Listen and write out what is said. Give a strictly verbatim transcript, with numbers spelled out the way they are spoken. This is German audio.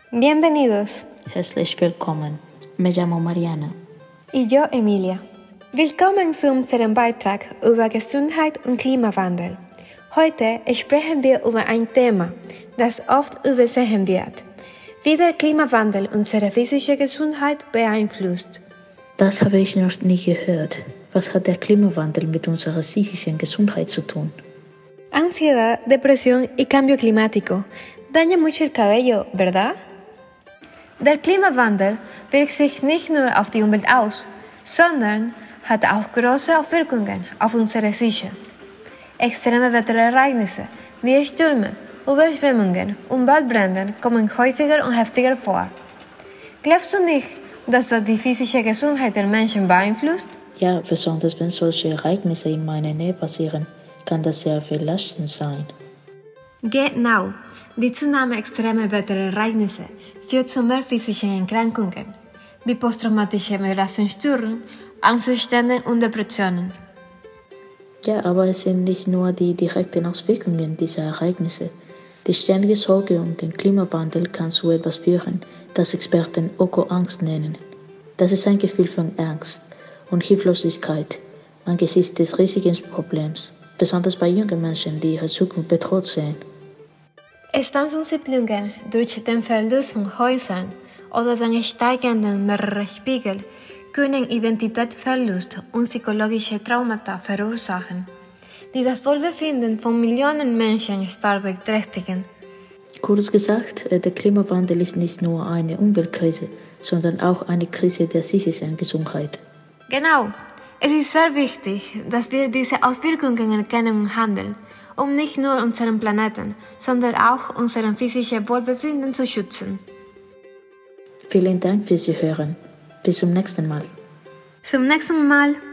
Bienvenidos. Herzlich willkommen. Me llamo Mariana. Y yo, Emilia. Willkommen zu unserem Beitrag über Gesundheit und Klimawandel. Heute sprechen wir über ein Thema, das oft übersehen wird, wie der Klimawandel unsere physische Gesundheit beeinflusst. Das habe ich noch nie gehört. Was hat der Klimawandel mit unserer psychischen Gesundheit zu tun? Ansiedad, depresión y cambio climático daña mucho el cabello, ¿verdad? Der Klimawandel wirkt sich nicht nur auf die Umwelt aus, sondern hat auch große Auswirkungen auf unsere Psyche. Extreme Wetterereignisse wie Stürme, Überschwemmungen und Waldbrände kommen häufiger und heftiger vor. Glaubst du nicht, dass das die physische Gesundheit der Menschen beeinflusst? Ja, besonders wenn solche Ereignisse in meiner Nähe passieren, kann das sehr belastend sein. Genau. Die Zunahme extremer Wetterereignisse führt zu mehr physischen Erkrankungen, wie posttraumatische Belastungsstörungen, Angstzustände und Depressionen. Ja, aber es sind nicht nur die direkten Auswirkungen dieser Ereignisse. Die ständige Sorge um den Klimawandel kann zu etwas führen, das Experten Öko-Angst nennen. Das ist ein Gefühl von Angst und Hilflosigkeit angesichts des riesigen Problems, besonders bei jungen Menschen, die ihre Zukunft bedroht sehen. Standsunsiedlungen durch den Verlust von Häusern oder den steigenden Meeresspiegel können Identitätsverlust und psychologische Traumata verursachen, die das Wohlbefinden von Millionen Menschen stark beeinträchtigen. Kurz gesagt, der Klimawandel ist nicht nur eine Umweltkrise, sondern auch eine Krise der psychischen Gesundheit. Genau. Es ist sehr wichtig, dass wir diese Auswirkungen erkennen und handeln, um nicht nur unseren Planeten, sondern auch unseren physischen Wohlbefinden zu schützen. Vielen Dank fürs Zuhören. Bis zum nächsten Mal. Zum nächsten Mal.